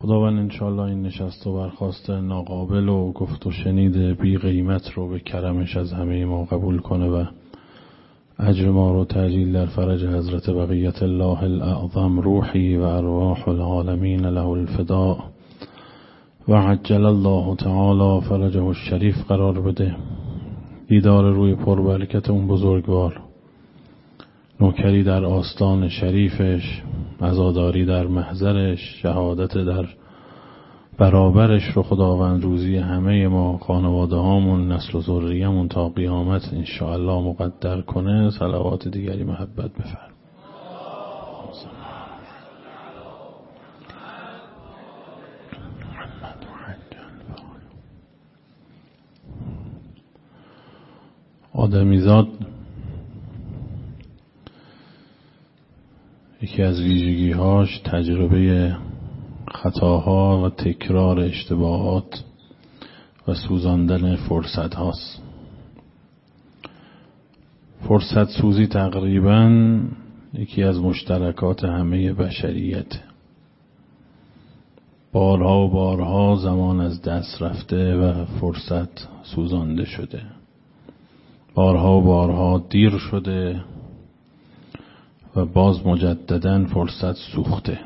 خداوند انشاءالله این نشست و برخاست ناقابل و گفت و شنید بی قیمت رو به کرمش از همه ما قبول کنه و اجر ما رو تعجیل در فرج حضرت بقیت الله الاعظم روحی و ارواح العالمین له الفداء و عجل الله تعالی فرجه الشریف قرار بده. دیدار روی پربرکت اون بزرگوار، نوکری در آستان شریفش، عزاداری در محضرش، شهادت در برابرش رو خداوند روزی همه ما، خانواده هامون، نسل و ذریه‌مون تا قیامت انشاءالله مقدر کنه. صلوات دیگری محبت بفرم. آدمیزاد یکی از ویژگی‌هاش تجربه خطاها و تکرار اشتباهات و سوزاندن فرصت هاست. فرصت سوزی تقریباً یکی از مشترکات همه بشریت. بارها و بارها زمان از دست رفته و فرصت سوزانده شده. بارها و بارها دیر شده و باز مجدداً فرصت سوخته.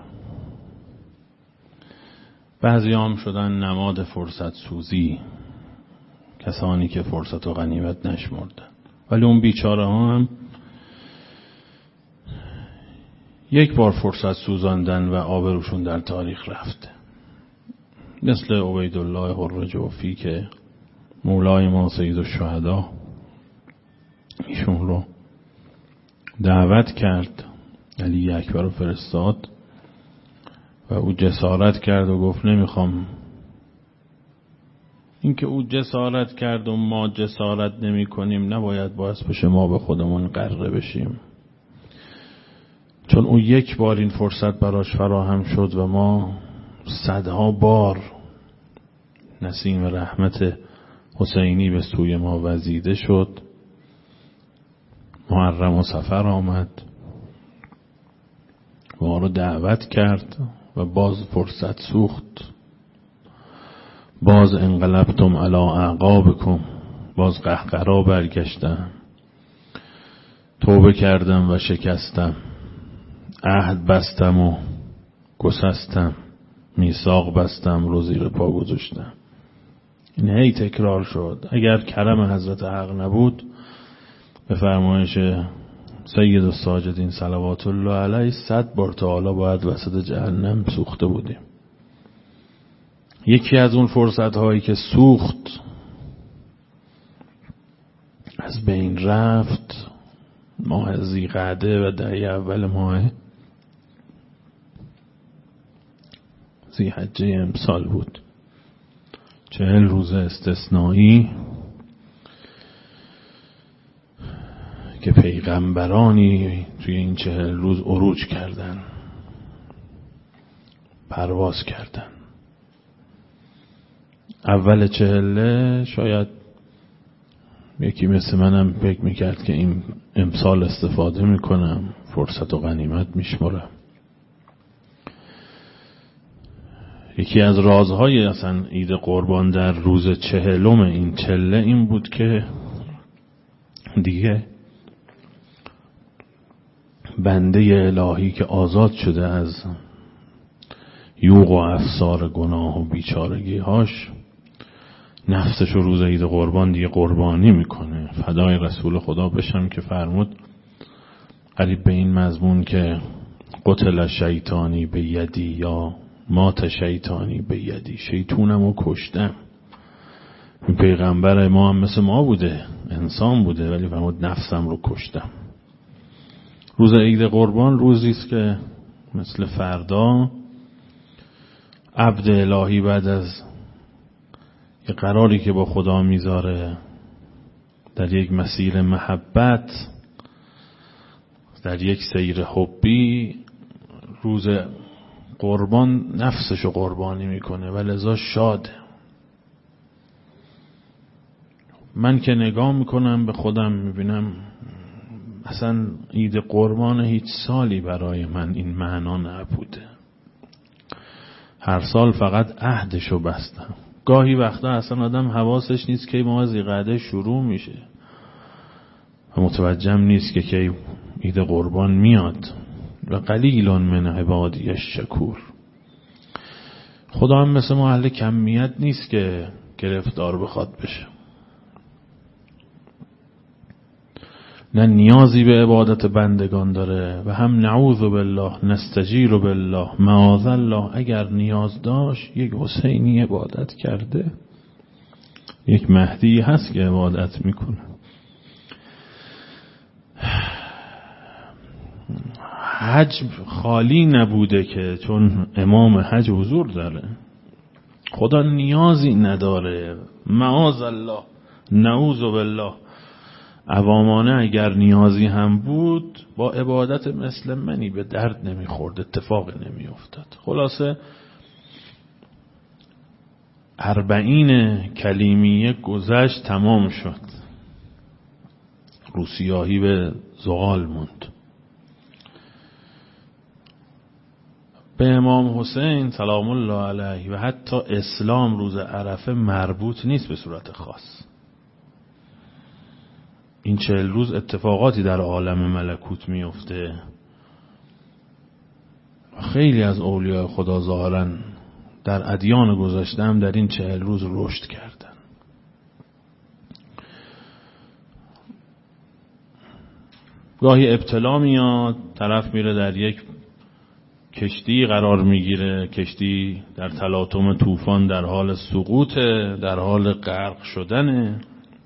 بعضی هم شدن نماد فرصت سوزی، کسانی که فرصت و غنیمت نشمردن، ولی اون بیچاره ها هم یک بار فرصت سوزاندن و آبروشون در تاریخ رفته. مثل عبیدالله حر جوفی که مولای ما سید الشهدا ایشون رو دعوت کرد، علی اکبر رو فرستاد و او جسارت کرد و گفت نمیخوام. اینکه او جسارت کرد و ما جسارت نمی کنیم نباید باعث بشه ما به خودمون غره بشیم، چون او یک بار این فرصت براش فراهم شد و ما صدها بار نسیم رحمت حسینی به سوی ما وزیده شد. محرم و صفر آمد، ما رو دعوت کرد و باز فرصت سوخت. باز انقلبتم علی اعقابکم، باز قهقرا برگشتم، توبه کردم و شکستم، عهد بستم و گسستم، میثاق بستم رو زیر پا گذاشتم. این هی تکرار شد. اگر کرم حضرت حق نبود، به فرمایش سید الساجدین صلوات الله علیه 100 بار تا حالا باید وسط جهنم سوخته بودیم. یکی از اون فرصت هایی که سوخت از بین رفت ماه ذیقعده و دهه اول ماه ذی‌حجه امسال بود. 40 روز استثنایی که پیغمبرانی توی این 40 روز عروج کردن، پرواز کردن. اول 40 شاید یکی مثل منم فکر میکرد که این امسال استفاده میکنم، فرصت و غنیمت میشمرم. یکی از رازهای اصلا عید قربان در روز 40 این چله این بود که دیگه بنده الهی که آزاد شده از یوغ و افسار گناه و بیچارگی‌هاش نفسش رو روز عید قربان دیگه قربانی میکنه. فدای رسول خدا بشم که فرمود قریب به این مضمون که قتل شیطانی به یدی یا مات شیطانی به یدی، شیطونم رو کشتم. این پیغمبر ما هم مثل ما بوده، انسان بوده، ولی فرمود نفسم رو کشتم. روز عید قربان روزی است که مثل فردا عبد الهی بعد از یه قراری که با خدا میذاره در یک مسیر محبت، در یک سیر حبی، روز قربان نفسشو قربانی میکنه و لذا شاده. من که نگاه میکنم به خودم میبینم اصلا عید قربان هیچ سالی برای من این معنا نبوده. هر سال فقط عهدشو بستم. گاهی وقتا اصلا آدم حواسش نیست که ماه ذی‌قعده شروع میشه و متوجهم نیست که کی عید قربان میاد. و قلیل من عبادی الشکور. خدا هم مثل ما اهل کمیت نیست که گرفتار بخواد بشه. نه نیازی به عبادت بندگان داره و هم نعوذ بالله نستجیر بالله معاذ الله اگر نیاز داشت یک حسینی عبادت کرده، یک مهدی هست که عبادت میکنه. حج خالی نبوده که چون امام حج حضور داره. خدا نیازی نداره. معاذ الله نعوذ بالله. عوامانه اگر نیازی هم بود با عبادت مثل منی به درد نمیخورد، اتفاق نمیافتاد. خلاصه 40 کلیمیه گذشت، تمام شد. روسیاهی به زغال موند. به امام حسین سلام الله علیه و حتی اسلام روز عرفه مربوط نیست به صورت خاص. این 40 روز اتفاقاتی در عالم ملکوت میفته. خیلی از اولیاء خدا ظاهراً در ادیان گذشته هم در این 40 روز رشد کردن. گاهی ابتلا میاد، طرف میره در یک کشتی قرار میگیره، کشتی در تلاطم طوفان در حال سقوطه، در حال غرق شدنه.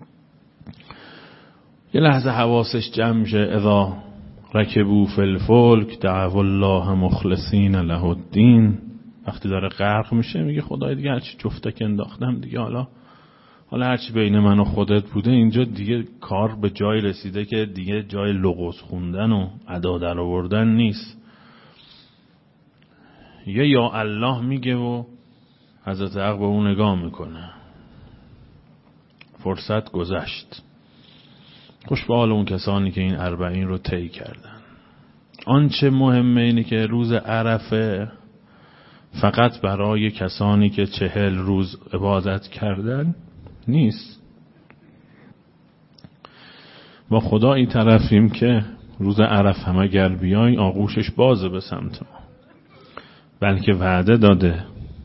یه لحظه حواسش جمع میشه، اذا رکبوا فی الفلک دعوا الله مخلصین له الدین. وقتی داره غرق میشه میگه خدای دیگه هرچی جفتک انداختم دیگه، حالا هرچی بین من و خودت بوده اینجا دیگه کار به جای رسیده که دیگه جای لغز خوندن و ادا در آوردن نیست. یا الله میگه و حضرت حق به اون نگاه میکنه. فرصت گذشت. خوش به حال اون کسانی که این 40 رو طی کردن. آنچه مهمه اینه که روز عرفه فقط برای کسانی که 40 روز عبادت کردن نیست. با خدا این طرفیم که روز عرفه هم اگر بیای آغوشش بازه به سمت ما، بلکه وعده داده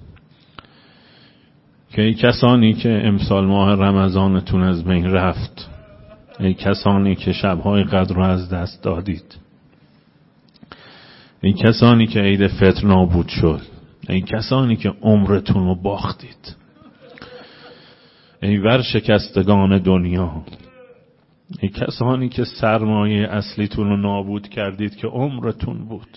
که ای کسانی که امسال ماه رمضانتون از بین رفت، ای کسانی که شبهای قدر رو از دست دادید، ای کسانی که عید فطر نابود شد، ای کسانی که عمرتون رو باختید، ای ورشکستگان دنیا، ای کسانی که سرمایه اصلیتون رو نابود کردید که عمرتون بود.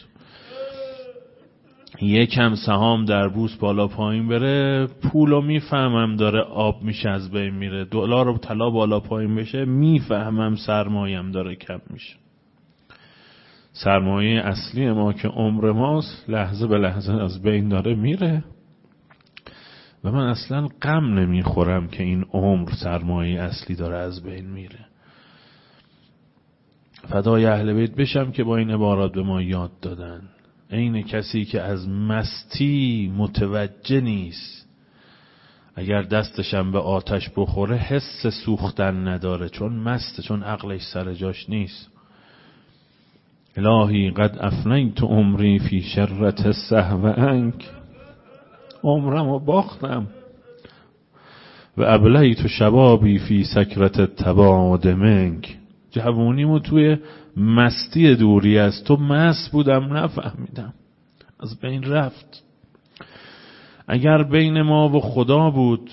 یکم سهام در بورس بالا پایین بره، پولو میفهمم داره آب میشه از بین میره، دلار و طلا بالا پایین بشه میفهمم سرمایه‌ام داره کم میشه. سرمایه اصلی ما که عمر ماست لحظه به لحظه از بین داره میره و من اصلا غم نمیخورم که این عمر سرمایه اصلی داره از بین میره. فدای اهل بیت بشم که با این عبارات به ما یاد دادن. این کسی که از مستی متوجه نیست، اگر دستشم به آتش بخوره حس سوختن نداره، چون مسته، چون عقلش سر جاش نیست. الهی قد افنیت عمری فی شرة السهو عنک، عمرمو باختم و ابلیت شبابی فی سکرة التباعد منک، جوونیمو توی مستی دوری از تو مست بودم نفهمیدم، از بین رفت. اگر بین ما و خدا بود،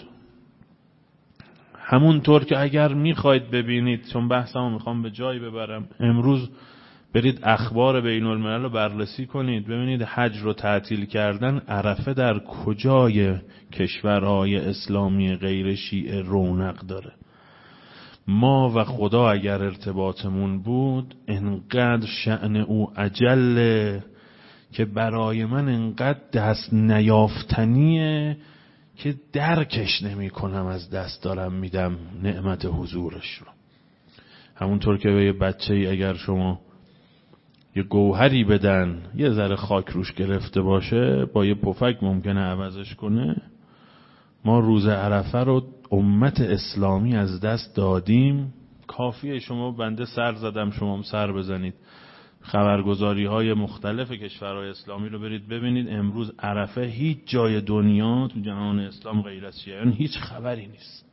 همونطور که اگر میخواید ببینید، چون بحثمو میخوام به جایی ببرم، امروز برید اخبار بین الملل رو بررسی کنید، ببینید حج رو تعطیل کردن، عرفه در کجای کشورهای اسلامی غیر شیعه رونق داره. ما و خدا اگر ارتباطمون بود انقدر شأن او عجله که برای من انقدر دست نیافتنیه که درکش نمی کنم، از دست دارم میدم نعمت حضورش رو. همونطور که به یه بچه‌ای اگر شما یه گوهری بدن یه ذره خاک روش گرفته باشه، با یه پفک ممکنه عوضش کنه. ما روز عرفه رو امت اسلامی از دست دادیم. کافیه شما بنده سر زدم شما هم سر بزنید، خبرگزاری های مختلف کشورهای اسلامی رو برید ببینید. امروز عرفه هیچ جای دنیا تو جهان اسلام غیر از شیعیان هیچ خبری نیست.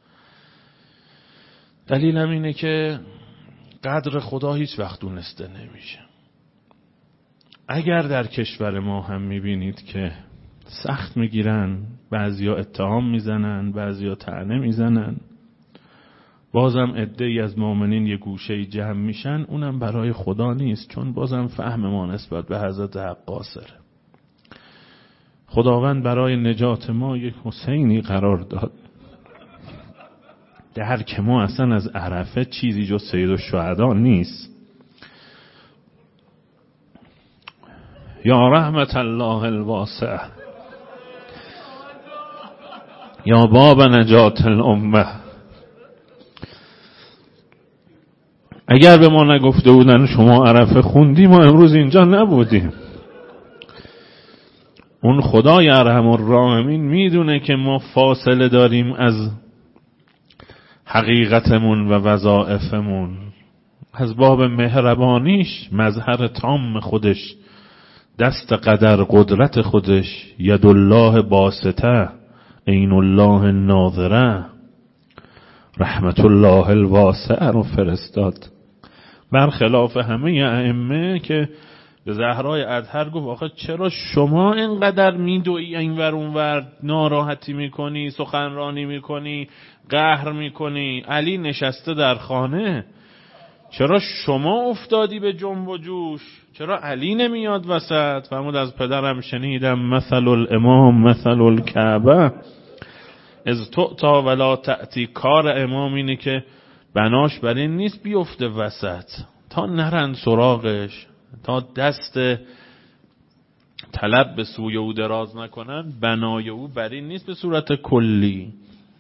دلیلم اینه که قدر خدا هیچ وقت دونسته نمیشه. اگر در کشور ما هم میبینید که سخت میگیرن، بعضیا اتهام میزنن، بعضیا طعنه میزنن، بازم عده‌ای از مؤمنین یه گوشه جمع میشن، اونم برای خدا نیست، چون بازم فهم ما نسبت به حضرت حق قاصره. خداوند برای نجات ما یک حسینی قرار داد. درک ما اصلا از عرفه چیزی جز سید الشهدا نیست. یا رحمت الله الواسع، یا باب نجات الامه. اگر به ما نگفته بودن شما عرفه خوندی، ما امروز اینجا نبودیم. اون خدای ارحم الراحمین میدونه که ما فاصله داریم از حقیقتمون و وظائفمون. از باب مهربانیش مظهر تام خودش، دست قدر قدرت خودش، ید الله باسطه عین الله ناظره، رحمت الله الواسع رو فرستاد. برخلاف همه ائمه که به زهرای اطهر گفت آخه چرا شما اینقدر میدوئی اینور اونور، ناراحتی میکنی، سخنرانی میکنی، قهر میکنی، علی نشسته در خانه، چرا شما افتادی به جنب و جوش، چرا علی نمیاد وسط؟ فرمود از پدرم شنیدم مثل الامام مثل الکعبه از تعطا ولا تأتی. کار امام اینه که بناش بر این نیست بیفته وسط، تا نرن سراغش، تا دست طلب به سوی او دراز نکنن. بنای او بر این نیست به صورت کلی.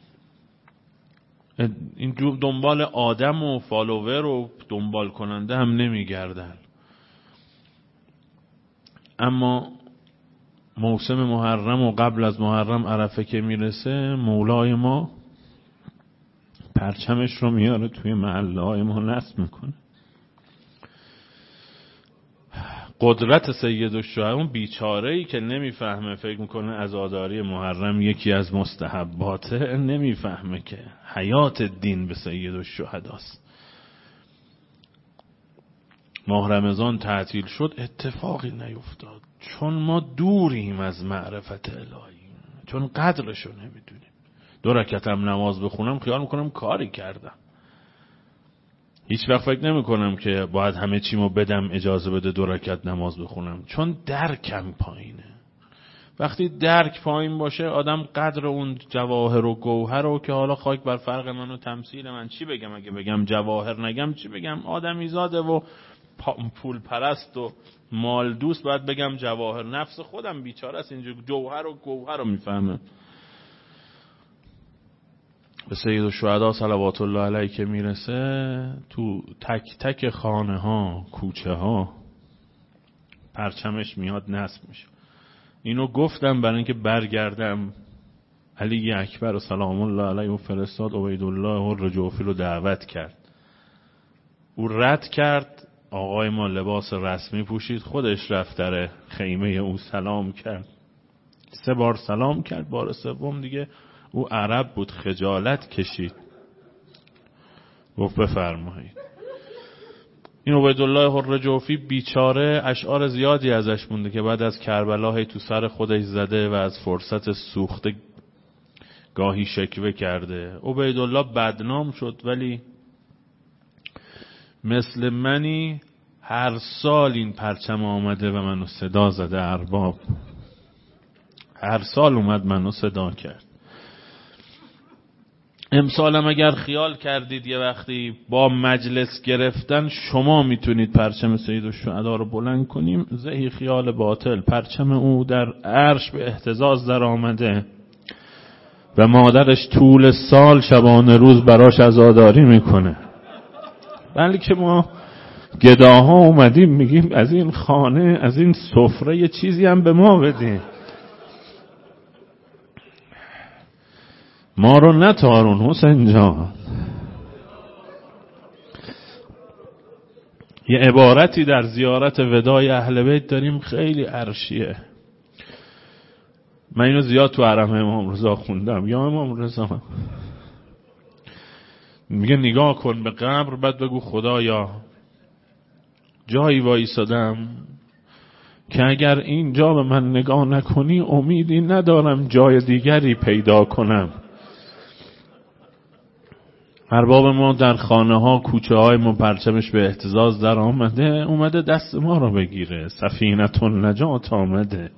این دنبال آدم و فالوور و دنبال کننده هم نمیگردن. اما موسم محرم و قبل از محرم عرفه که میرسه، مولای ما پرچمش رو میاره توی محله های ما نصب میکنه. قدرت سید الشهدا، اون بیچاره‌ای که نمیفهمه، فکر میکنه عزاداری محرم یکی از مستحباته، نمیفهمه که حیات دین به سید الشهداست. ماه رمضان تعطیل شد، اتفاقی نیفتاد، چون ما دوریم از معرفت الهی، چون قدرشو نمیدونیم. 2 رکعتم نماز بخونم خیال میکنم کاری کردم. هیچ وقت فکر نمی کنم که باید همه چیمو بدم اجازه بده 2 رکعت نماز بخونم، چون درکم پایینه. وقتی درک پایین باشه آدم قدر اون جواهر و گوهر رو که حالا خاک بر فرق من و تمثیل من، چی بگم اگه بگم جواهر نگم چی بگم؟ آدمی زاده و پول پرست و مال دوست، باید بگم جواهر. نفس خودم بیچاره است اینجا جوهر و گوهر رو میفهمه. به سید الشهدا صلوات الله علیه که میرسه، تو تک تک خانه ها، کوچه ها پرچمش میاد نصب میشه. اینو گفتم برای اینکه برگردم. علی اکبر و سلام الله علیه و فرستاد عبیدالله الرجوفی رو دعوت کرد. او رد کرد. آقای ما لباس رسمی پوشید، خودش رفت در خیمه او سلام کرد. 3 بار سلام کرد، بار سوم دیگه او عرب بود، خجالت کشید، گفت بفرمایید. این عبیدالله الرجوفی بیچاره اشعار زیادی ازش مونده که بعد از کربلا تو سر خودش زده و از فرصت سوخته گاهی شکوه کرده. عبیدالله بدنام شد، ولی مثل منی هر سال این پرچم آمده و منو صدا زده ارباب. هر سال اومد منو صدا کرد. امسالم اگر خیال کردید یه وقتی با مجلس گرفتن شما میتونید پرچم سید الشهدا رو بلند کنیم، زهی خیال باطل. پرچم او در عرش به اهتزاز در آمده و مادرش طول سال شبانه روز براش عزاداری میکنه. بلکه ما گداها اومدیم میگیم از این خانه، از این سفره یه چیزی هم به ما بدین. ما رو نتارون حسین جان. یه عبارتی در زیارت وداع اهل بیت داریم خیلی عرشیه. من اینو زیاد تو حرم امام رضا خوندم. یا امام رضا میگه نگاه کن به قبر، بعد بگو خدایا جایی وایسادم که اگر اینجا به من نگاه نکنی امیدی ندارم جای دیگری پیدا کنم. ارباب ما در خانه ها کوچه های ما پرچمش به اهتزاز در اومده دست ما رو بگیره. سفینة النجات آمده.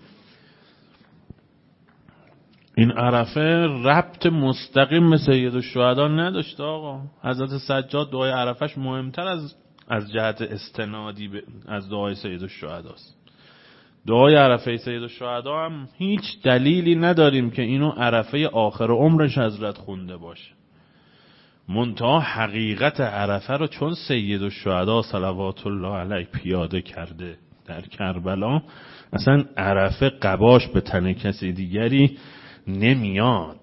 این عرفه ربط مستقیم به سید الشهدا نداشت آقا. حضرت سجاد دعای عرفش مهمتر از جهت استنادی از دعای سید الشهداست. دعای عرفه سید الشهدا هم هیچ دلیلی نداریم که اینو عرفه آخر عمرش حضرت خونده باشه. منتها حقیقت عرفه رو چون سید الشهدا صلوات الله علیه پیاده کرده در کربلا، اصلا عرفه قباش به تن کسی دیگری نمیاد.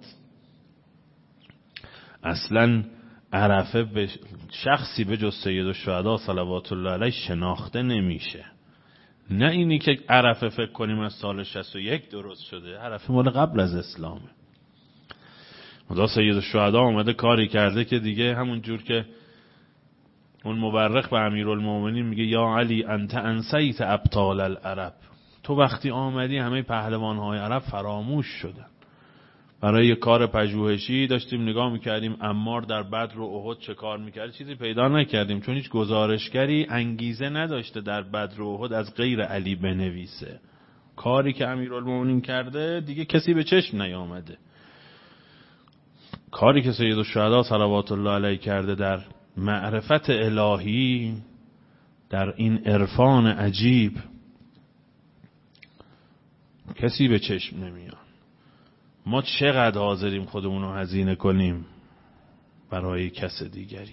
اصلا عرفه به شخصی به جز سید الشهدا صلوات الله علیه شناخته نمیشه. نه اینی که عرفه فکر کنیم از سال 61 درست شده. عرفه مال قبل از اسلامه. خدا سید الشهدا اومده کاری کرده که دیگه همون جور که اون مورخ به امیرالمومنین میگه یا علی انت انسیت ابطال العرب، تو وقتی آمدی همه پهلوانهای عرب فراموش شدن. برای یه کار پژوهشی داشتیم نگاه میکردیم عمار در بدر و احد چه کار میکرد، چیزی پیدا نکردیم چون هیچ گزارشگری انگیزه نداشته در بدر و احد از غیر علی بنویسه. کاری که امیرالمومنین کرده دیگه کسی به چشم نیامده. کاری که سید الشهدا صلوات الله علیه کرده در معرفت الهی، در این عرفان عجیب، کسی به چشم نمیاد. ما چقدر حاضریم خودمون رو هزینه کنیم برای کس دیگری.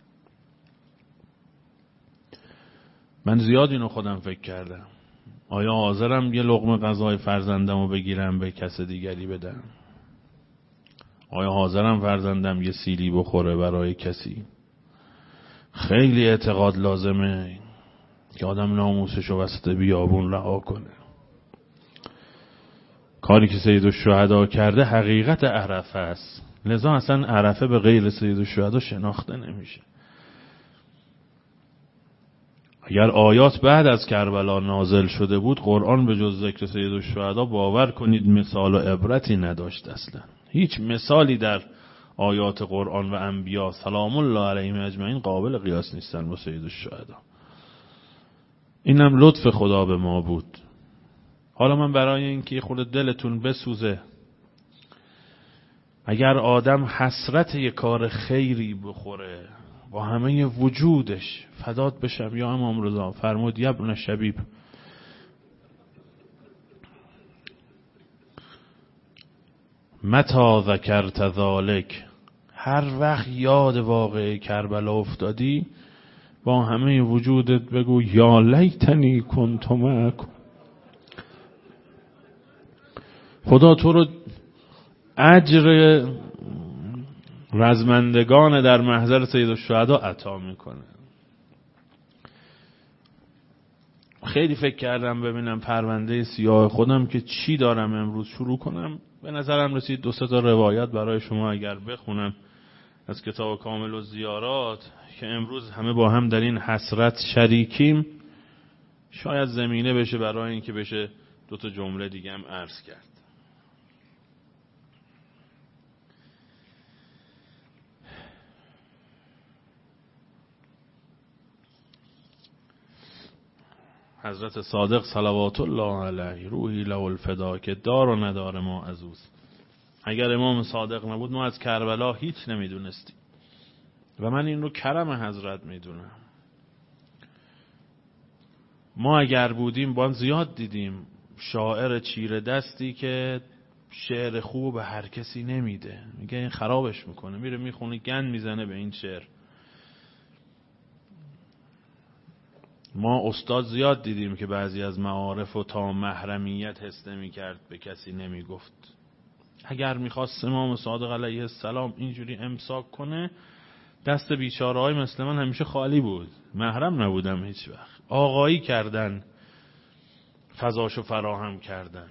من زیاد اینو خودم فکر کردم. آیا حاضرم یه لقمه غذای فرزندم رو بگیرم به کس دیگری بدم؟ آیا حاضرم فرزندم یه سیلی بخوره برای کسی؟ خیلی اعتقاد لازمه که آدم ناموسشو وسط بیابون رها کنه. کاری که سید الشهدا کرده حقیقت عرفه است. لذا اصلا عرفه به غیر سید الشهدا شناخته نمیشه. اگر آیات بعد از کربلا نازل شده بود، قرآن به جز ذکر سید الشهدا باور کنید مثال و عبرتی نداشت. اصلا هیچ مثالی در آیات قرآن و انبیا سلام الله علیهم اجمعین قابل قیاس نیستن با سید الشهدا. اینم لطف خدا به ما بود. حالا من برای اینکه خود دلتون بسوزه، اگر آدم حسرت یک کار خیری بخوره با همه وجودش، فدات بشم یا امام رضا فرمود یا ابن شبیب، متى ذکرت ذلک، هر وقت یاد واقعه کربلا افتادی با همه وجودت بگو یا لیتنی کنت معکم. خدا تو رو اجر رزمندگان در محضر سید الشهدا عطا میکنه. خیلی فکر کردم ببینم پرونده سیاه خودم که چی دارم امروز شروع کنم. به نظرم رسید 2-3 تا روایت برای شما اگر بخونم از کتاب کامل الزیارات که امروز همه با هم در این حسرت شریکیم، شاید زمینه بشه برای اینکه بشه 2 تا جمله دیگه هم عرض کرد. حضرت صادق صلوات الله علیه روحی له الفدا که دار و ندار ما عزوز. اگر امام صادق نبود ما از کربلا هیچ نمیدونستیم و من این رو کرم حضرت میدونم. ما اگر بودیم با هم زیاد دیدیم شاعر چیره دستی که شعر خوب به هر کسی نمیده، میگه این خرابش میکنه، میره میخونه گند میزنه به این شعر. ما استاد زیاد دیدیم که بعضی از معارف و تا محرمیت حس نمی کرد به کسی نمی گفت. اگر میخواست امام صادق علیه السلام اینجوری امساک کنه، دست بیچاره های مثل من همیشه خالی بود، محرم نبودم هیچ وقت. آقایی کردن، فضاشو فراهم کردن.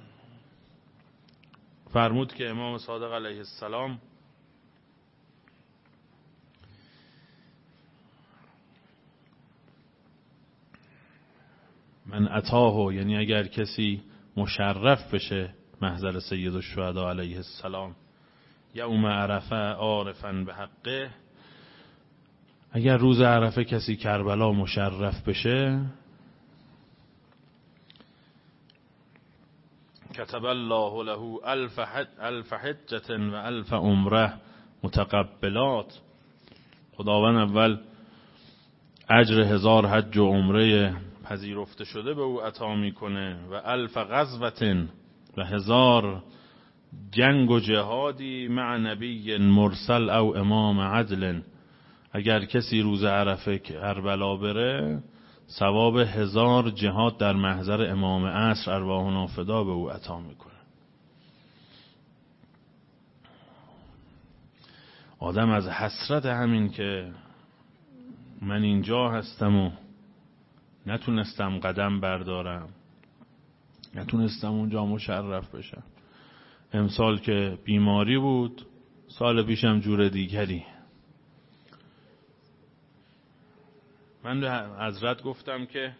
فرمود که امام صادق علیه السلام من اتاه، یعنی اگر کسی مشرف بشه محضر سید الشهدا علیه السلام، یوم عرفه عارفا به حقه، اگر روز عرفه کسی کربلا مشرف بشه، کتب الله له الف حجة و الف عمره متقبلات. خداوند اول اجر 1000 حج و عمره پذیرفته شده به او عطا میکنه و الف غزوة و 1000 جنگ و جهادی مع نبی مرسل او امام عدل. اگر کسی روز عرفه کربلا بره، ثواب 1000 جهاد در محضر امام عصر ارواحنا فدا به او عطا میکنه. آدم از حسرت همین که من اینجا هستم و نتونستم قدم بردارم، نتونستم اونجا مشرف بشم. امسال که بیماری بود، سال پیشم جور دیگری. من به حضرت گفتم که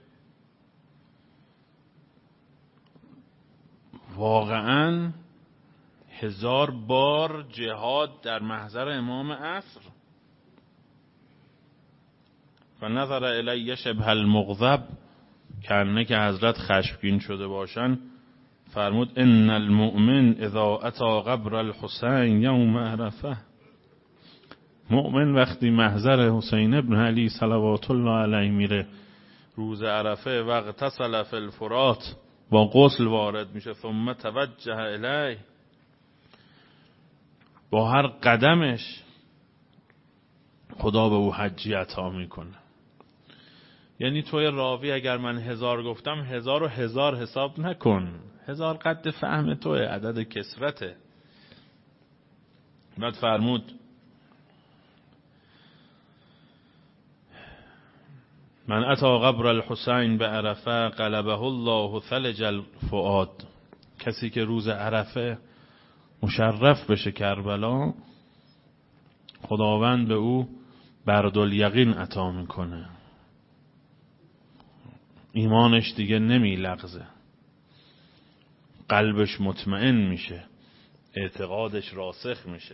واقعا 1000 بار جهاد در محضر امام عصر. فنظر الی شبه المغضب، کنه که حضرت خشمگین شده باشن، فرمود ان المؤمن اذا اتی قبر الحسین یوم عرفه. مؤمن وقتی محضر حسین ابن علی صلوات الله علیه میره روز عرفه، واغتسل فی الفرات، با غسل وارد میشه، ثم توجه الیه، با هر قدمش خدا به او حجی عطا میکنه. یعنی توی راوی اگر من 1000 گفتم، 1000 و 1000 حساب نکن، 1000 قد فهم توی عدد کسرته. بعد فرمود من اتی قبر الحسین به عرفه قلبه الله ثلج الفؤاد. کسی که روز عرفه مشرف بشه کربلا، خداوند به او بردالیقین عطا میکنه، ایمانش دیگه نمی لغزه، قلبش مطمئن میشه، اعتقادش راسخ میشه.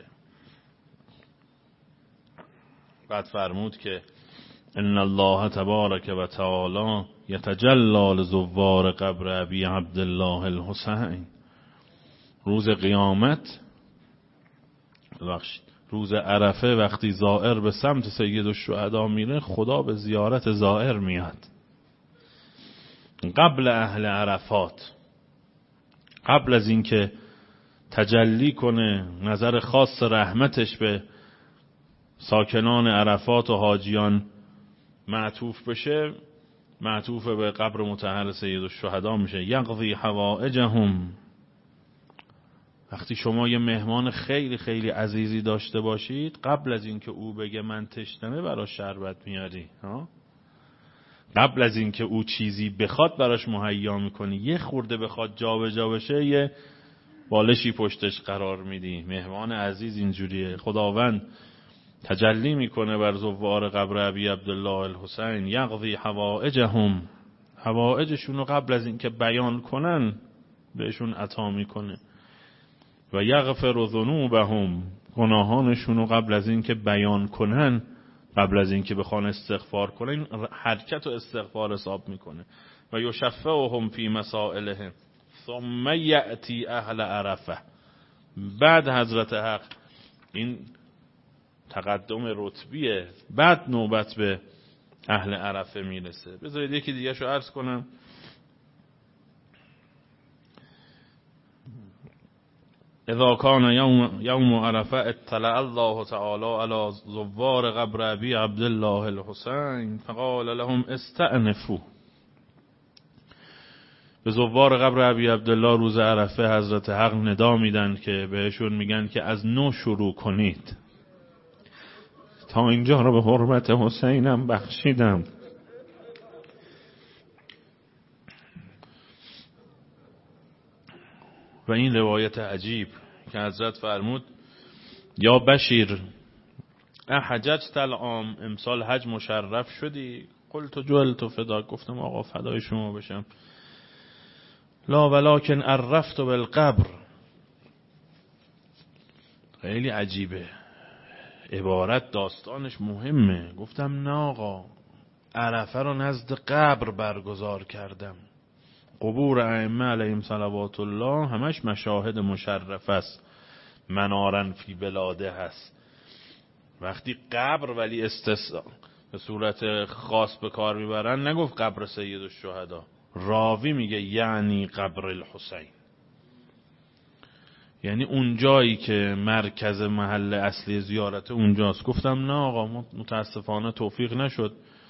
بعد فرمود که ان الله تبارک و تعالی یتجلی لزوار قبر ابی عبدالله الحسین. روز قیامت، روز عرفه، وقتی زائر به سمت سید الشهدا میره، خدا به زیارت زائر میاد. قبل اهل عرفات، قبل از اینکه تجلی کنه نظر خاص رحمتش به ساکنان عرفات و حاجیان معطوف بشه، معطوف به قبر مطهر سید الشهدا میشه. یقضی حوائجهم. وقتی شما یه مهمان خیلی خیلی عزیزی داشته باشید، قبل از اینکه او بگه من تشنمه براش شربت میاری، قبل از اینکه او چیزی بخواد براش مهیا میکنی. یه خورده بخواد جا به جا بشه، یه بالشی پشتش قرار میدی. مهمان عزیز اینجوریه. خداوند تجلی میکنه بر زوار قبر ابی عبدالله الحسین. یقضی حوائجهم، حوائجشون رو قبل از اینکه بیان کنن بهشون عطا میکنه. و یغفر ذنوبهم، گناهانشون رو قبل از اینکه بیان کنن، قبل از اینکه بخوان استغفار کنن، حرکت و استغفار حساب میکنه. و یشفعهم فی مسائلهم ثم یأتی اهل عرفه. بعد حضرت حق، این تقدم رتبیه، بعد نوبت به اهل عرفه میرسه. بذارید یکی دیگه شو عرض کنم. اذا کان یوم عرفه اطلع الله تعالی علی زوار قبر ابی عبدالله الحسین فقال لهم استأنفوا. به زوار قبر ابی عبدالله روز عرفه حضرت حق ندا میدن که بهشون میگن که از نو شروع کنید، تا اینجا رو به حرمت حسینم بخشیدم. و این روایت عجیب که حضرت فرمود یا بشیر احججت العام، امسال حج مشرف شدی؟ قلت جعلت فداک، گفتم آقا فدای شما بشم. لا ولکن عرفت بالقبر. خیلی عجیبه عبارت، داستانش مهمه. گفتم نه آقا، عرفه رو نزد قبر برگزار کردم. قبور ائمه علیهم صلوات الله همش مشاهد مشرف است، منارن فی بلاده هست. وقتی قبر ولی استثنا به صورت خاص به کار میبرن، نگفت قبر سید الشهدا، راوی میگه یعنی قبر الحسین، یعنی اون جایی که مرکز محل اصلی زیارت اونجاست. گفتم نه آقا، متاسفانه توفیق نشد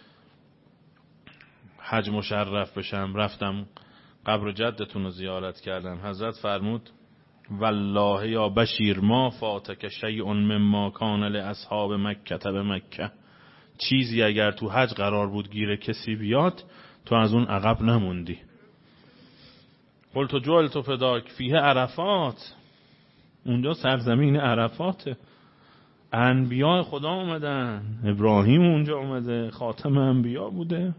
حج مشرف بشم، رفتم قبر جدتون رو زیارت کردم. حضرت فرمود والله یا بشیر ما فاتک شیء مما کان لاصحاب مکه به مکه، چیزی اگر تو حج قرار بود گیر کسی بیاد تو از اون عقب نموندی. قلت جعلت فداک فیه عرفات، اونجا سرزمین عرفاته، انبیاء خدا اومدن، ابراهیم اونجا اومده، خاتم انبیا بوده،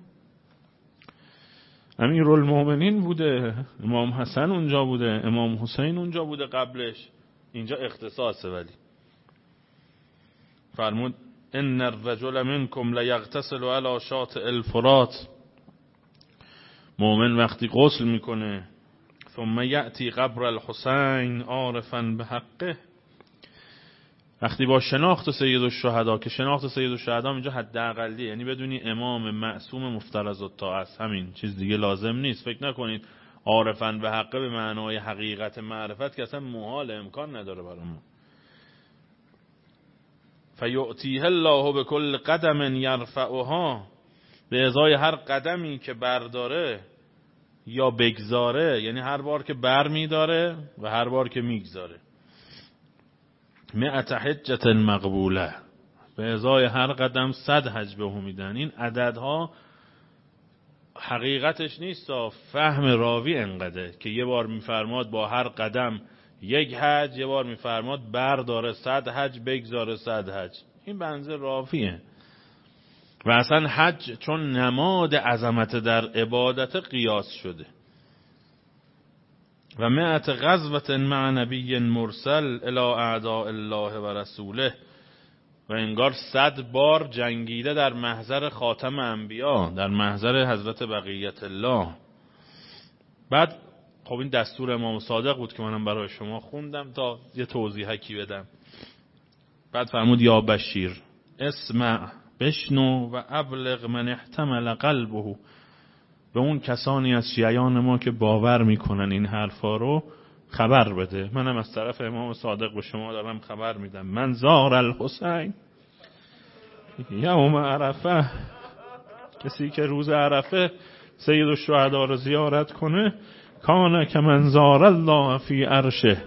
امیرالمومنین بوده، امام حسن اونجا بوده، امام حسین اونجا بوده قبلش. اینجا اختصاصه. ولی فرمود ان الرجل منکم لیغتسل علی شاطئ الفرات، مومن وقتی غسل میکنه ثم یأتی قبر الحسین عارفا بحقه، وقتی با شناخت سید الشهدا، که شناخت سید الشهدا اینجا حداقلیه، یعنی بدونی امام معصوم مفترض الطاعه است، همین، چیز دیگه لازم نیست. فکر نکنید عارفا بحقه به معنای حقیقت معرفت که اصلا محال، امکان نداره برامون. فیؤتیه الله بكل قدم یرفعها، به ازای هر قدمی که برداره یا بگذاره، یعنی هر بار که بر میداره و هر بار که میگذاره. 100 حجة مقبوله، به ازای هر قدم 100 حج به هم میدن. این عددها حقیقتش نیست، فهم راوی انقدره که یه بار میفرماد با هر قدم 1 حج، یه بار میفرماد برداره 100 حج بگذاره 100 حج. این بنظر راویه. و اصلا حج چون نماد عظمت در عبادت قیاس شده. و 100 غزوة مع نبی مرسل الی اعداء الله و رسوله، و انگار 100 بار جنگیده در محضر خاتم انبیا، در محضر حضرت بقیت الله. بعد خب این دستور امام صادق بود که منم برای شما خوندم تا یه توضیحکی بدم. بعد فرمود یا بشیر اسمع، بشنو و ابلغ من احتمل قلبه، به اون کسانی از شیعیان ما که باور میکنن این حرفا رو خبر بده. منم از طرف امام صادق به شما دارم خبر میدم. من زار الحسین یوم عرفه، کسی که روز عرفه سید الشهدا رو زیارت کنه، کان کمن زار الله فی عرشه،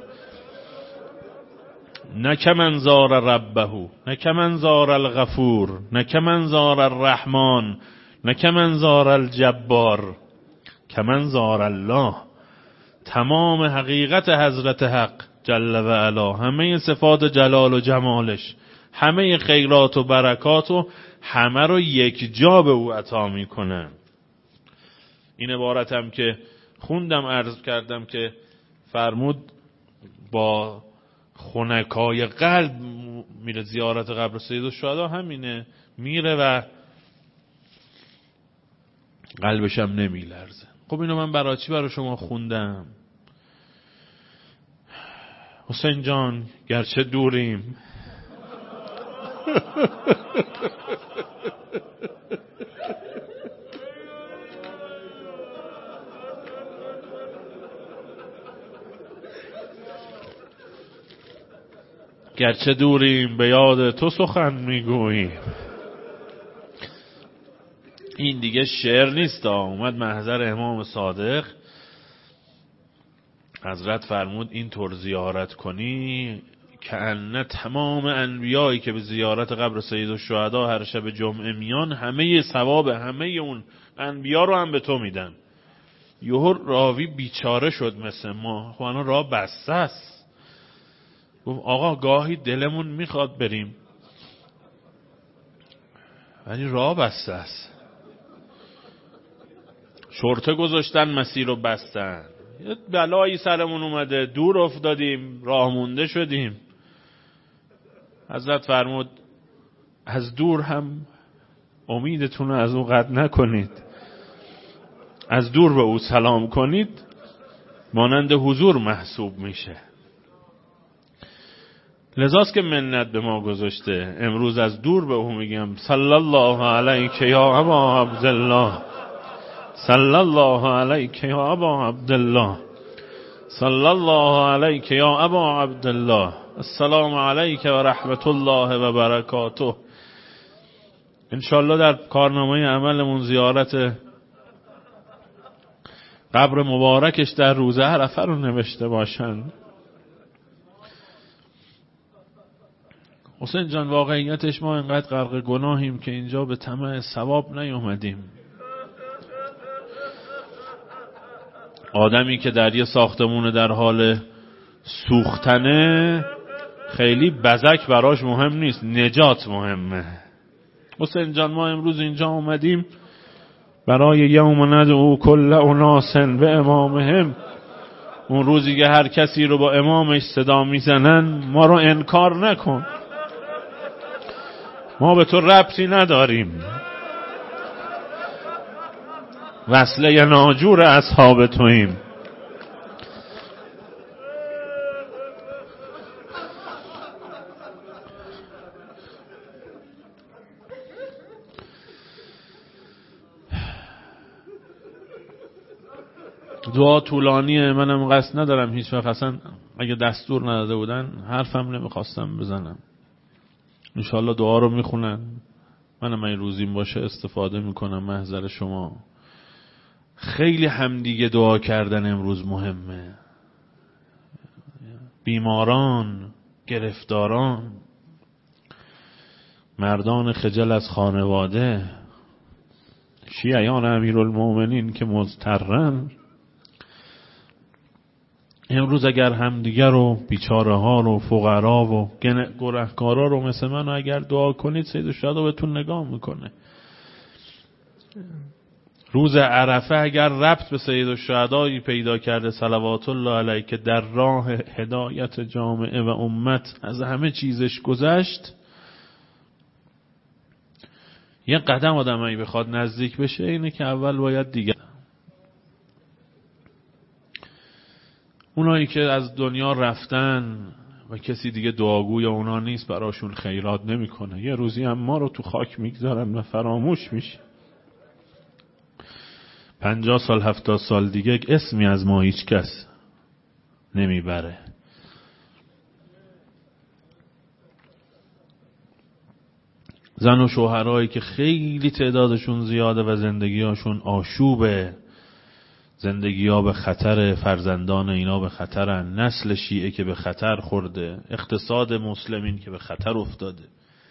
نه کمن زار ربه، نه کمن زار الغفور، نه کمن زار الرحمن، نه کمن زار الجبار، کمن زار الله. تمام حقیقت حضرت حق جل و علا، همه صفات جلال و جمالش، همه خیرات و برکات و همه رو یک جا به او عطا میکنه. این عبارتم که خوندم عرض کردم که فرمود با خنکای قلب میره زیارت قبر سید الشهدا، همینه، میره و قلبش هم نمیلرزه. خب اینو من برای چی برای شما خوندم؟ حسین جان گرچه دوریم گرچه دوریم به یاد تو سخن میگوییم. این دیگه شعر نیست، اومد محضر امام صادق حضرت فرمود این طور زیارت کنی که ان تمام انبیایی که به زیارت قبر سید الشهدا هر شب جمعه میان همه ثواب همه اون انبیا رو هم به تو میدن. یهو راوی بیچاره شد مثل ما، خب الان راه بسته است. گفت آقا گاهی دلمون میخواد بریم ولی راه بسته است، شرطه گذاشتن مسیر رو بستن، یه بلایی سرمون اومده، دور افتادیم، راه مونده شدیم. حضرت فرمود از دور هم امیدتون رو از او قطع نکنید، از دور به او سلام کنید مانند حضور محسوب میشه. لذاست که منت به ما گذاشته امروز از دور به او میگم صلی الله علیک یا ابا عبدالله، صلی الله علیک یا ابا عبدالله، صلی الله علیک یا ابا عبدالله، السلام علیک و رحمت الله و برکاته. انشالله در کارنامه عملمون زیارت قبر مبارکش در روز عرفه رو نوشته باشن. حسین جان واقعیتش ما اینقدر غرق گناهیم که اینجا به طمع ثواب نیومدیم. آدمی که در یه ساختمون در حال سوختنه خیلی بزک براش مهم نیست، نجات مهمه. حسین جان ما امروز اینجا اومدیم برای یوم ندعو کل اناس به امامهم، اون روزی که هر کسی رو با امامش صدا میزنن ما رو انکار نکن، ما به تو ربطی نداریم، وصله ناجور اصحاب توییم. دعا طولانیه، منم قصد ندارم هیچ وقت، اصلا اگه دستور نداده بودن حرفم نمیخواستم بزنم. انشالله دعا رو میخونن، منم این روزیم باشه استفاده میکنم محضر شما. خیلی همدیگه دعا کردن امروز مهمه. بیماران، گرفتاران، مردان خجل از خانواده، شیعیان امیرالمومنین که مضطرن، امروز اگر همدیگر رو، بیچاره ها رو، فقرا و گنهکارا رو مثل من اگر دعا کنید سید الشهدا بهتون نگاه میکنه. روز عرفه اگر ربط به سید الشهدایی پیدا کرده صلوات الله علیه که در راه هدایت جامعه و امت از همه چیزش گذشت، یه قدم آدمایی بخواد نزدیک بشه اینه که اول باید دیگه اونایی که از دنیا رفتن و کسی دیگه دعاگوی اونا نیست براشون خیرات نمیکنه، یه روزی هم ما رو تو خاک میگذارن و فراموش میشه. 50 سال 70 سال دیگه اسمی از ما هیچ کس نمیبره. زن و شوهرایی که خیلی تعدادشون زیاده و زندگیاشون آشوبه، زندگی‌ها به خطر، فرزندان اینا به خطرن، نسل شیعه که به خطر خورده، اقتصاد مسلمین که به خطر افتاده،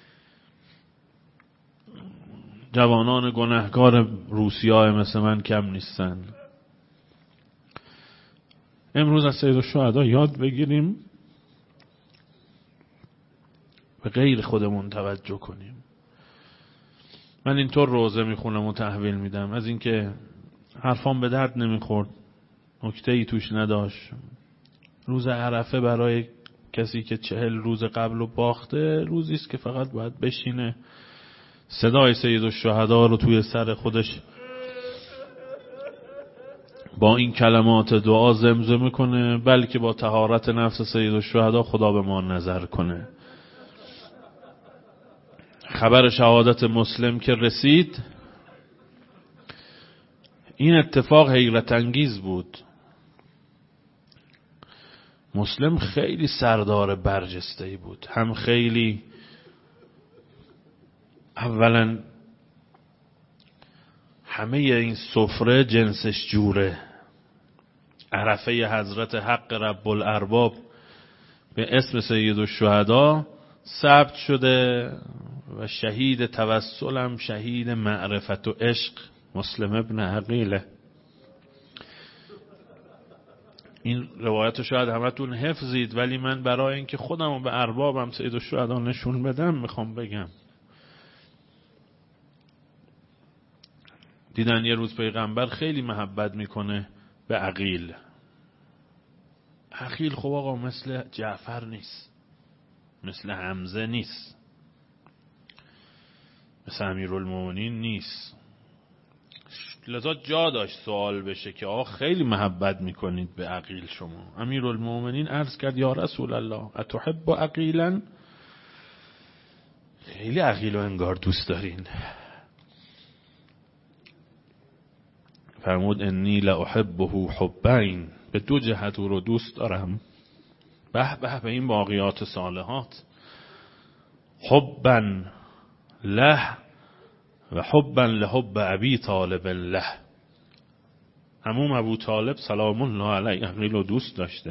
جوانان گنهکار روسیاه مثل من کم نیستن. امروز از سید الشهدا یاد بگیریم به غیر خودمون توجه کنیم. من اینطور روزه میخونم و تحویل میدم، از اینکه حرفام به درد نمیخورد، نکته‌ای توش نداشت. روز عرفه برای کسی که 40 روز قبل رو باخته روزیست که فقط باید بشینه صدای سید الشهدا رو توی سر خودش با این کلمات دعا زمزمه کنه، بلکه با طهارت نفس سید الشهدا خدا به ما نظر کنه. خبر شهادت مسلم که رسید، این اتفاق حیرت انگیز بود. مسلم خیلی سردار برجسته‌ای بود، هم خیلی اولا همه این سفره جنسش جوره، عرفه حضرت حق رب الارباب به اسم سید الشهدا ثبت شده و شهید توسلم شهید معرفت و عشق مسلم ابن عقیله. این روایت شاید همتون حفظید، ولی من برای اینکه خودم رو به اربابم سید الشهدا نشون بدم میخوام بگم. دیدن یه روز پیغمبر خیلی محبت میکنه به عقیل. عقیل خب آقا مثل جعفر نیست، مثل حمزه نیست، مثل امیرالمومنین نیست. لذا جا داشت سوال بشه که آقا خیلی محبت میکنید به عقیل شما. امیرالمومنین عرض کرد یا رسول الله اتحب عقیلا، خیلی عقیل و انگار دوست دارین. فرمود انی لاحبه حبین، به دو جهت او رو دوست دارم. به به به این باقیات صالحات. حبا له و حبا لحب ابی طالب له. عموم ابو طالب سلام الله علیه عقیل رو دوست داشته.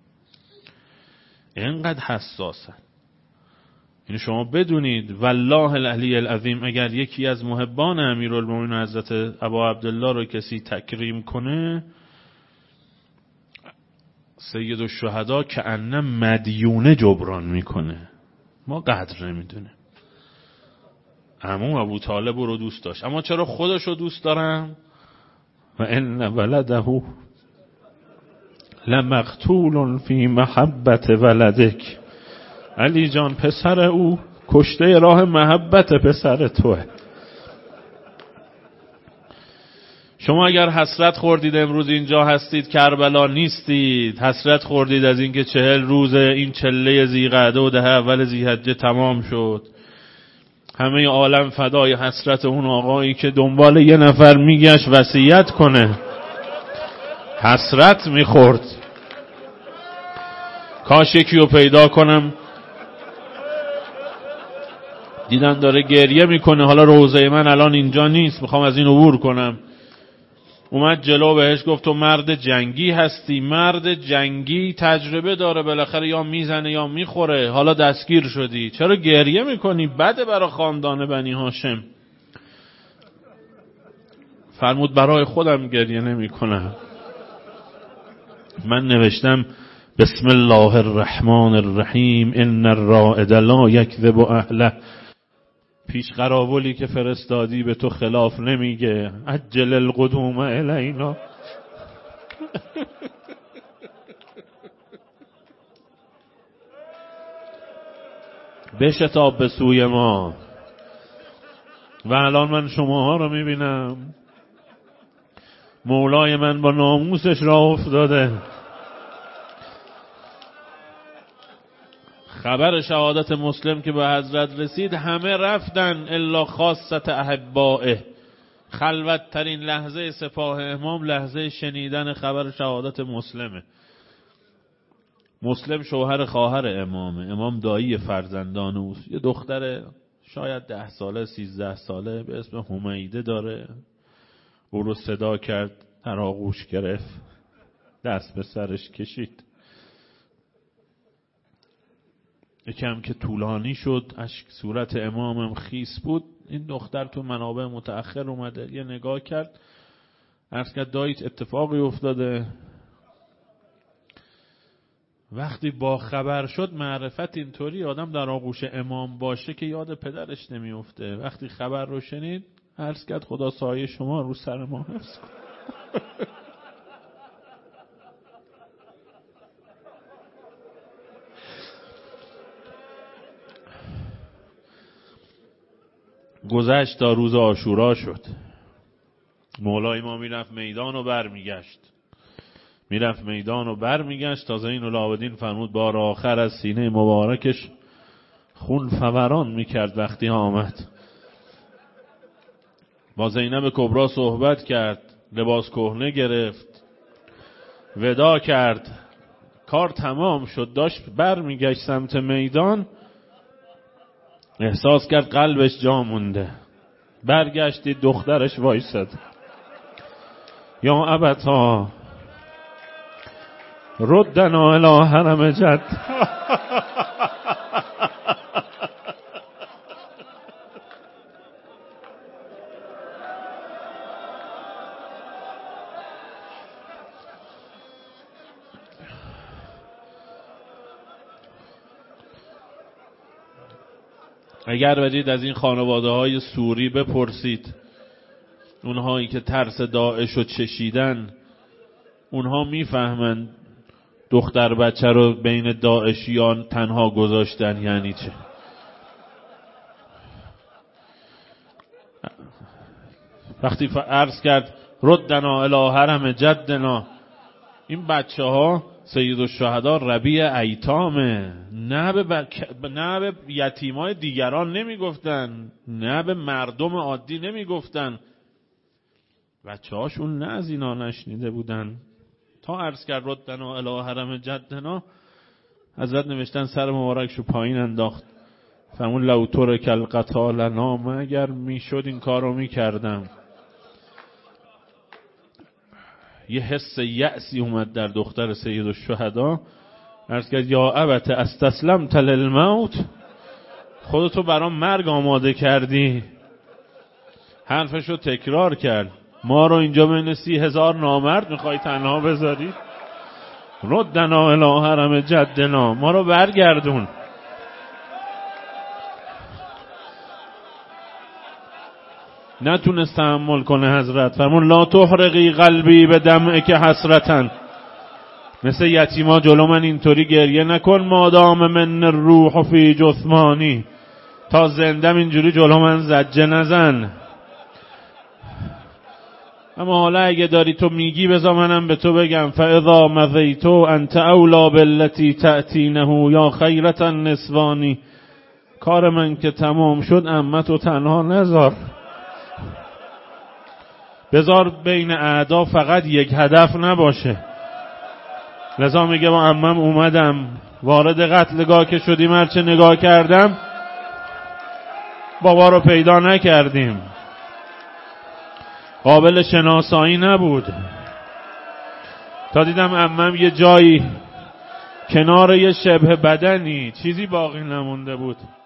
اینقدر حساسه. اینو شما بدونید. والله العلی العظیم اگر یکی از محبان امیرالمومنین حضرت ابا عبدالله رو کسی تکریم کنه، سید الشهدا که انم مدیونه جبران میکنه. ما قدر نمیدونه. عموم ابو طالب رو دوست داشت، اما چرا خودش رو دوست دارم؟ و ان ولده لمقتول فی محبت ولدک. علی جان پسر او کشته راه محبت پسر توه. شما اگر حسرت خوردید امروز اینجا هستید کربلا نیستید، حسرت خوردید از اینکه 40 روز این چله ذیقعده و ده اول ذیحجه تمام شد، همه عالم فدای حسرت اون آقایی که دنبال یه نفر میگشت وصیت کنه، حسرت میخورد. کاش یکی رو پیدا کنم. دیدن داره گریه میکنه، حالا روضه من الان اینجا نیست، میخوام از این عبور کنم. اومد جلو بهش گفت تو مرد جنگی هستی. مرد جنگی تجربه داره، بالاخره یا میزنه یا میخوره. حالا دستگیر شدی، چرا گریه میکنی؟ بده برای خاندان بنی هاشم. فرمود برای خودم گریه نمیکنم. من نوشتم بسم الله الرحمن الرحیم ان الرائد لا یکذب اهله. پیش قراولی که فرستادی به تو خلاف نمیگه. عجل القدوم الینا. بشتاب به سوی ما. و الان من شماها رو میبینم، مولای من با ناموسش راه افتاده. خبر شهادت مسلم که به حضرت رسید همه رفتن الا خاصت احبائه. خلوت ترین لحظه سپاه امام لحظه شنیدن خبر شهادت مسلمه. مسلم شوهر خواهر امامه، امام دایی فرزندان اوست. یه دختر شاید 10 ساله 13 ساله به اسم حمیده داره. او رو صدا کرد، در آغوش گرفت، دست به سرش کشید. یکم که طولانی شد، اشک صورت امامم خیس بود. این دختر تو منابع متأخر اومده، یه نگاه کرد، عرض کرد داییت اتفاقی افتاده. وقتی با خبر شد، معرفت اینطوری آدم در آغوش امام باشه که یاد پدرش نمیفته. وقتی خبر رو شنید عرض کرد خدا سایه شما رو سر ما حفظ کن. گذشت تا روز عاشورا شد. مولای ما میرفت میدان و برمیگشت. تا زین العابدین فرمود بار آخر از سینه مبارکش خون فوران میکرد. وقتی آمد با زینب کبرا صحبت کرد، لباس کهنه گرفت، ودا کرد، کار تمام شد، داشت برمیگشت سمت میدان، احساس کرد قلبش جا مونده. برگشتی دخترش وایسد. یا ابتا ردنا الی حرم جد. اگر برید از این خانواده های سوری بپرسید، اونهایی که ترس داعش رو چشیدن، اونها میفهمند دختر بچه رو بین داعشیان تنها گذاشتن یعنی چه. وقتی عرض کرد ردنا الی حرم جدنا، این بچه ها سید الشهدا ربیع ایتامه، نه به یتیمای دیگران نمی گفتن، نه به مردم عادی نمی گفتن. بچه هاشون نه از اینا نشنیده بودن. تا عرض کرد ردنا الی حرم جدنا، حضرت نوشتن سر مبارکشو پایین انداخت، فرمون لو ترک القتال نام، اگر میشد این کارو میکردم. یه حس یأسی اومد در دختر سید الشهدا، عرض کرد یا ابت استسلمت للموت، خودتو برام مرگ آماده کردی. حرفشو تکرار کرد، ما رو اینجا بین 30,000 نامرد میخوای تنها بذاری؟ ردنا الی حرم جدنا، ما رو برگردون. نتونست تحمل کنه حضرت، فرمون لا تحرقی قلبی به دمعک حسرتن، مثل یتیما جلو من اینطوری گریه نکن، مادام من الروح فی جثمانی، تا زندم اینجوری جلو من زجه نزن. اما حالا اگه داری تو میگی بذار منم به تو بگم، فاذا مضیتو انت اولا بالتی تأتینه یا خیرة النسوانی، کار من که تمام شد عمتو تنها نذار، بذار بین اعدا فقط یک هدف نباشه. لذا میگه با عمم اومدم، وارد قتلگاه که شدیم هرچه نگاه کردم بابا رو پیدا نکردیم، قابل شناسایی نبود. تا دیدم عمم یه جایی کنار یه شبه بدنی چیزی باقی نمونده بود،